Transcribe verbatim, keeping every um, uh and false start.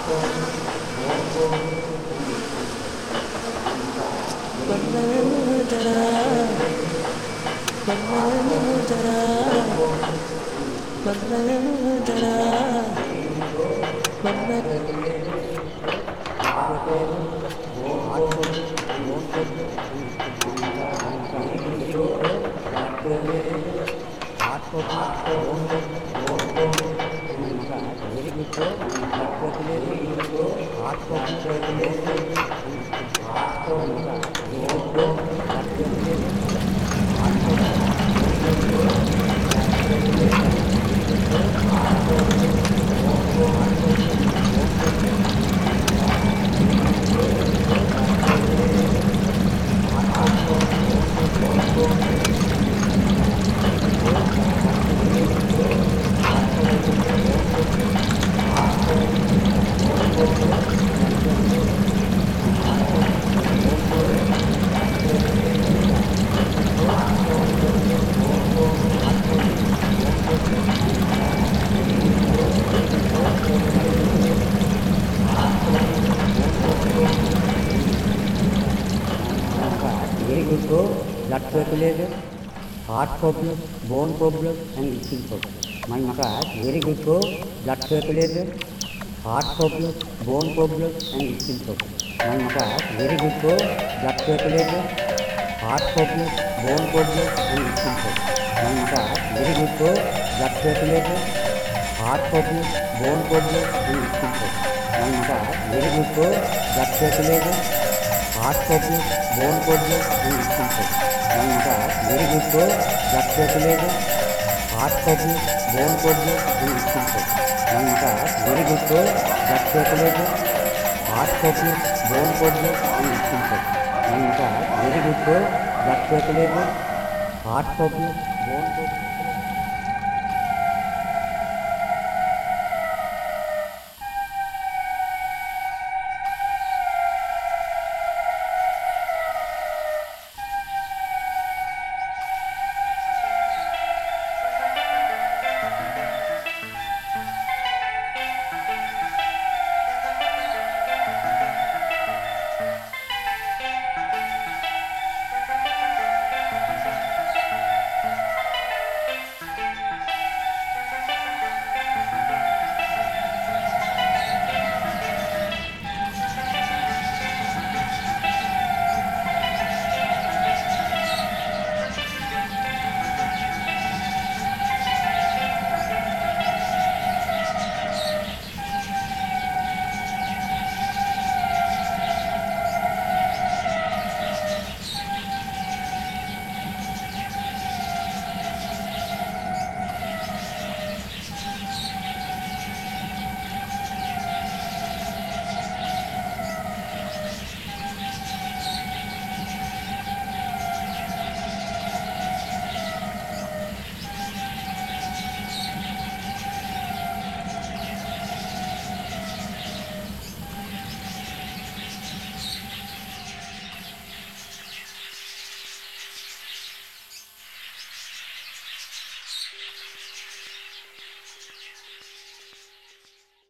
Very good for blood circulation, heart problem, bone problem, and skin problem. My massage very good for blood circulation, heart problem, bone problem, and skin problem. My massage very good for blood circulation, heart problem, bone problem, and skin problem. My massage very good for blood circulation, heart problem, bone problem, and skin problem. My massage very good for blood circulation, heart problem, bone problem, and skin problem. My massage very good for blood circulation, heart problem, bone problem, and skin problem. My massage very good for blood circulation, heart problem, bone problem, and skin problem. My massage very good for blood circulation, heart problem, bone problem.